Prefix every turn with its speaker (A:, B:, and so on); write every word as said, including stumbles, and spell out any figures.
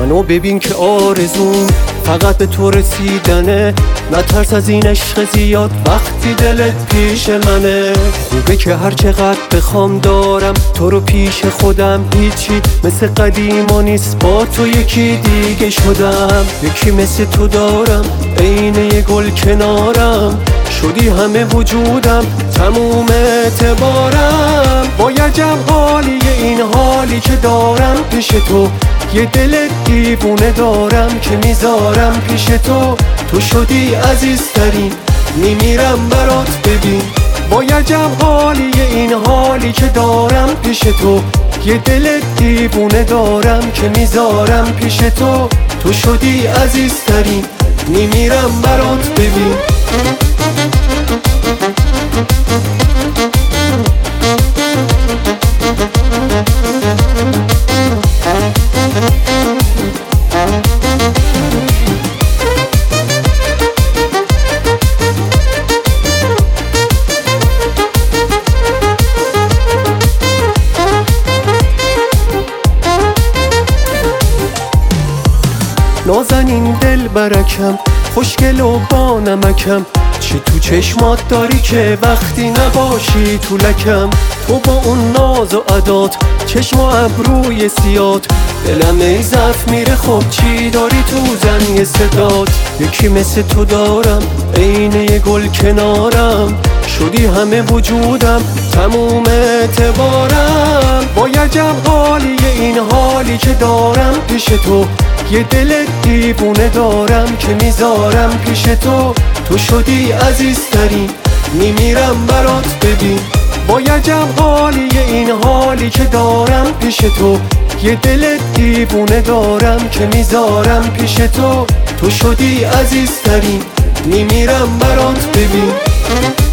A: منو ببین که آرزوم فقط به تو رسیدنه، نترس از این عشق زیاد وقتی دلت پیش منه. خوبه که هر چقدر بخوام دارم تو رو پیش خودم، هیچی مثل قدیما نیست، با تو یکی دیگه شدم. یکی مثل تو دارم عین یه گل کنارم، شدی همه وجودم تموم اعتبارم. با عجب حالیه این حالی که دارم پیش تو، یه دل دیوونه دارم که میذارم پیش تو. تو شدی عزیزترین، میمیرم برات ببین. با عجب حالیه این حالی که دارم پیش تو، یه دل دیوونه دارم که میذارم پیش تو. تو شدی عزیزترین، میمیرم برات ببین. نازنین دل برکم، خوشگل و با نمکم، چی تو چشمات داری که وقتی نباشی تو لکم. تو با اون ناز و عدات، چشم و ابروی سیات، دلم ای ضعف میره. خب چی داری تو زنگ صدات؟ یکی مثل تو دارم عین یه گل کنارم، شدی همه وجودم تموم اعتبارم. با عجب حالیه این حالی که دارم پیش تو، یه دل دیوونه دارم که میذارم پیش تو. تو شدی عزیزترین، میمیرم برات ببین. با عجب حالیه این حالی که دارم پیش تو، یه دل دیوونه دارم که میذارم پیش تو. تو شدی عزیزترین، میمیرم برات ببین.